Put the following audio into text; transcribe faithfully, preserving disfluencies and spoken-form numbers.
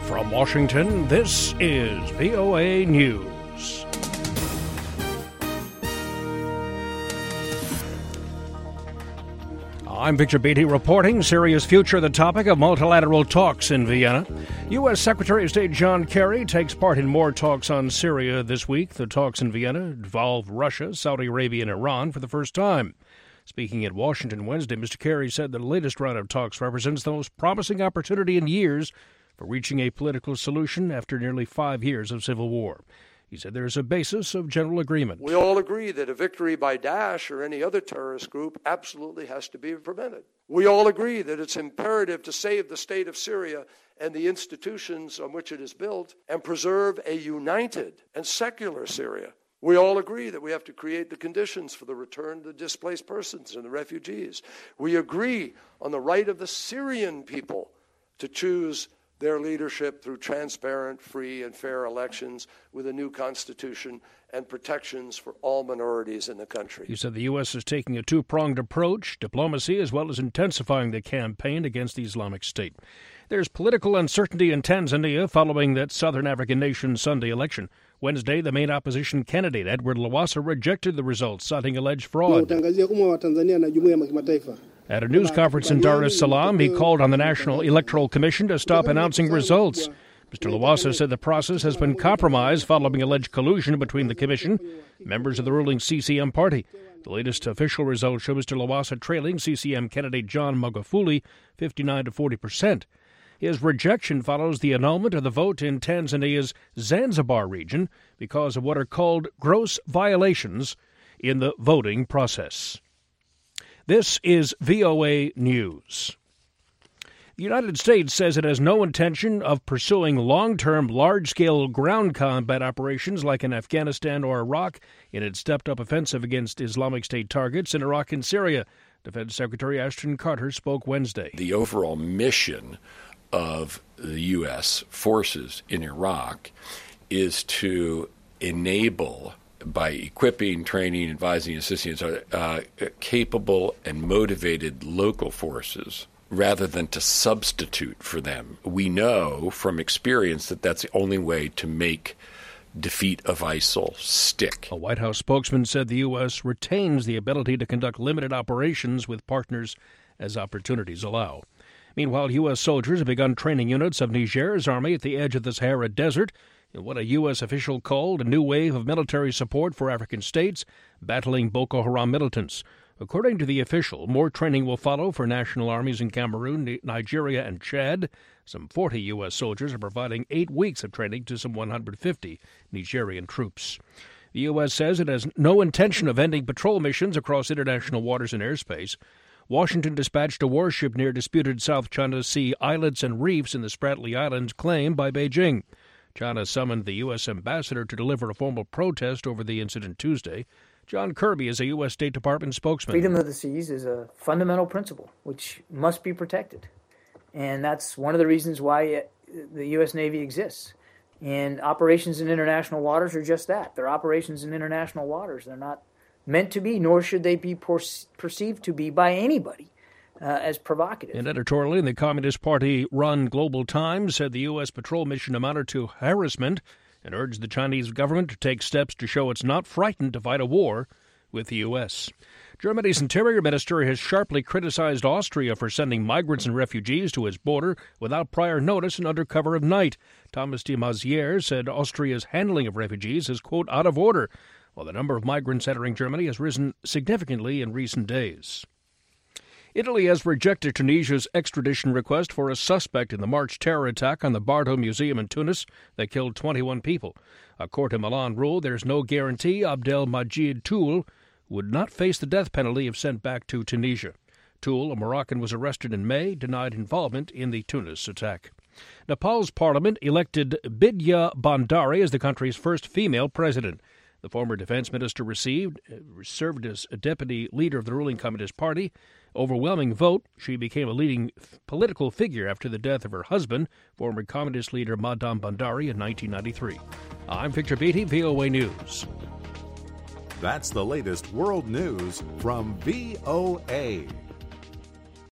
From Washington, this is V O A News. I'm Victor Beatty reporting. Syria's future, the topic of multilateral talks in Vienna. U S. Secretary of State John Kerry takes part in more talks on Syria this week. The talks in Vienna involve Russia, Saudi Arabia, and Iran for the first time. Speaking at Washington Wednesday, Mister Kerry said the latest round of talks represents the most promising opportunity in years for reaching a political solution after nearly five years of civil war. He said there is a basis of general agreement. We all agree that a victory by Daesh or any other terrorist group absolutely has to be prevented. We all agree that it's imperative to save the state of Syria and the institutions on which it is built and preserve a united and secular Syria. We all agree that we have to create the conditions for the return of the displaced persons and the refugees. We agree on the right of the Syrian people to choose their leadership through transparent, free, and fair elections with a new constitution and protections for all minorities in the country. He said the U S is taking a two-pronged approach, diplomacy as well as intensifying the campaign against the Islamic State. There's political uncertainty in Tanzania following that southern African nation's Sunday election. Wednesday, the main opposition candidate, Edward Lowassa, rejected the results, citing alleged fraud. At a news conference in Dar es Salaam, he called on the National Electoral Commission to stop announcing results. Mister Lowassa said the process has been compromised following alleged collusion between the commission and members of the ruling C C M party. The latest official results show Mister Lowassa trailing C C M candidate John Magufuli fifty-nine to forty percent. His rejection follows the annulment of the vote in Tanzania's Zanzibar region because of what are called gross violations in the voting process. This is V O A News. The United States says it has no intention of pursuing long-term, large-scale ground combat operations like in Afghanistan or Iraq in its stepped-up offensive against Islamic State targets in Iraq and Syria. Defense Secretary Ashton Carter spoke Wednesday. The overall mission of the U S forces in Iraq is to enable, by equipping, training, advising, assisting, uh, capable and motivated local forces rather than to substitute for them. We know from experience that that's the only way to make defeat of ISIL stick. A White House spokesman said the U S retains the ability to conduct limited operations with partners as opportunities allow. Meanwhile, U S soldiers have begun training units of Niger's army at the edge of the Sahara Desert in what a U S official called a new wave of military support for African states battling Boko Haram militants. According to the official, more training will follow for national armies in Cameroon, Nigeria, and Chad. Some forty U S soldiers are providing eight weeks of training to some one hundred fifty Nigerian troops. The U S says it has no intention of ending patrol missions across international waters and airspace. Washington dispatched a warship near disputed South China Sea islets and reefs in the Spratly Islands claimed by Beijing. China summoned the U S ambassador to deliver a formal protest over the incident Tuesday. John Kirby is a U S. State Department spokesman. Freedom of the seas is a fundamental principle which must be protected. And that's one of the reasons why the U S. Navy exists. And operations in international waters are just that. They're operations in international waters. They're not meant to be, nor should they be perceived to be by anybody uh, as provocative. And editorially, the Communist Party-run Global Times said the U S patrol mission amounted to harassment and urged the Chinese government to take steps to show it's not frightened to fight a war with the U S. Germany's interior minister has sharply criticized Austria for sending migrants and refugees to its border without prior notice and under cover of night. Thomas de Maizière said Austria's handling of refugees is, quote, out of order, while the number of migrants entering Germany has risen significantly in recent days. Italy has rejected Tunisia's extradition request for a suspect in the March terror attack on the Bardo Museum in Tunis that killed twenty-one people. A court in Milan ruled there's no guarantee Abdelmajid Toul would not face the death penalty if sent back to Tunisia. Toul, a Moroccan, was arrested in May, denied involvement in the Tunis attack. Nepal's parliament elected Bidya Bandari as the country's first female president. The former defense minister received, uh, served as a deputy leader of the ruling Communist Party. Overwhelming vote, she became a leading f- political figure after the death of her husband, former communist leader Madam Bandari, in nineteen ninety-three. I'm Victor Beatty, V O A News. That's the latest world news from V O A.